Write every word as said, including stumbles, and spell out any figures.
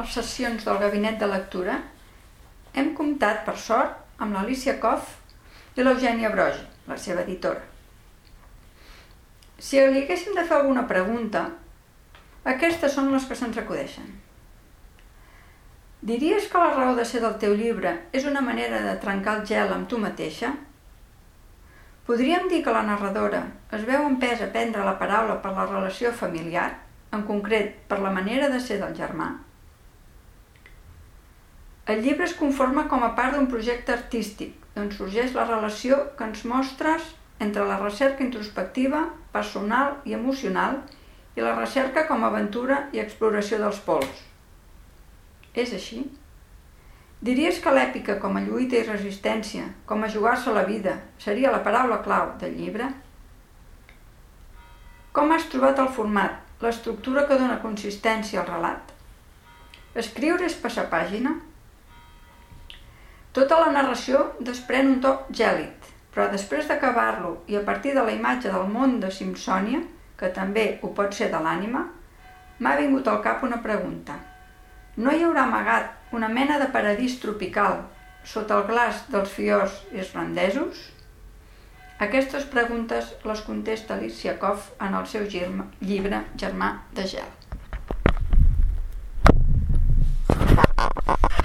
les sessions del gabinet de lectura hem comptat, per sort, amb l'Alícia Coff i l'Eugènia Brogi, la seva editora. Si li haguéssim de fer alguna pregunta, aquestes són les que se'ns acudeixen. Diries que la raó de ser del teu llibre és una manera de trencar el gel amb tu mateixa? Podríem dir que la narradora es veu empesa a prendre la paraula per la relació familiar, en concret per la manera de ser del germà? El llibre es conforma com a part d'un projecte artístic, d'on sorgeix la relació que ens mostres entre la recerca introspectiva, personal i emocional i la recerca com a aventura i exploració dels pols. És així? Diries que l'èpica com a lluita i resistència, com a jugar-se la vida, seria la paraula clau del llibre? Com has trobat el format, l'estructura que dona consistència al relat? Escriure és passar pàgina? Tota la narració desprèn un toc gèlid, però després d'acabar-lo i a partir de la imatge del món de Simpsònia, que també ho pot ser de l'ànima, m'ha vingut al cap una pregunta. No hi haurà amagat una mena de paradís tropical sota el glaç dels fiords islandesos? Aquestes preguntes les contesta Alícia Coff en el seu llibre Germà de gel.